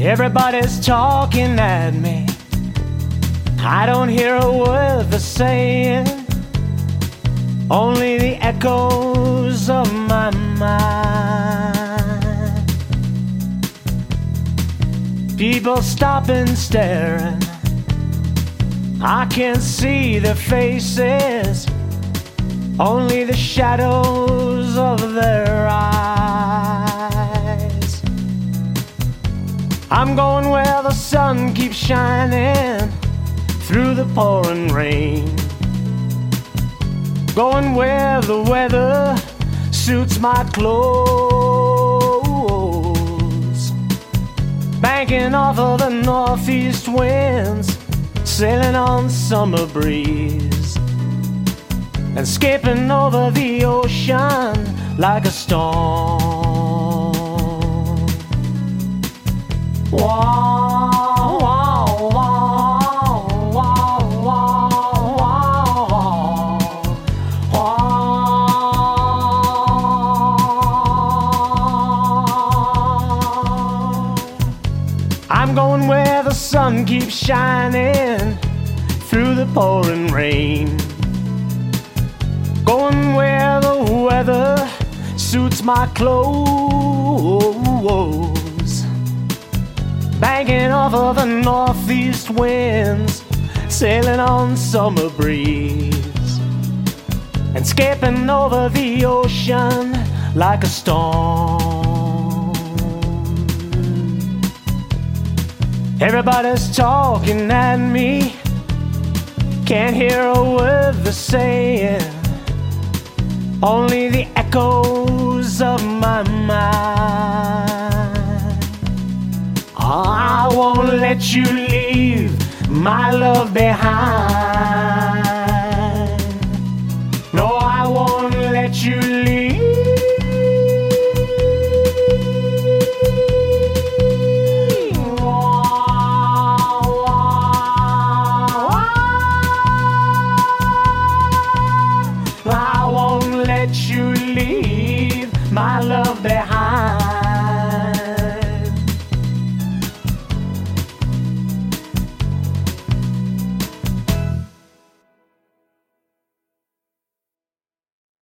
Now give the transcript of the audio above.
Everybody's talking at me. I don't hear a word they're saying, only the echoes of my mind. People stop and staring. I can't see their faces, only the shadows of their eyes. I'm going where the sun keeps shining through the pouring rain, going where the weather suits my clothes, banking off of the northeast winds, sailing on summer breeze, and skipping over the ocean like a storm. Wow, wow, wow, wow, wow, wow. I'm going where the sun keeps shining through the pouring rain, going where the weather suits my clothes, banking off of the northeast winds, sailing on summer breeze, and skipping over the ocean like a storm. Everybody's talking at me, can't hear a word they're saying, only the echoes of my mind. I won't let you leave my love behind. No, I won't let you leave. I won't let you leave my love behind.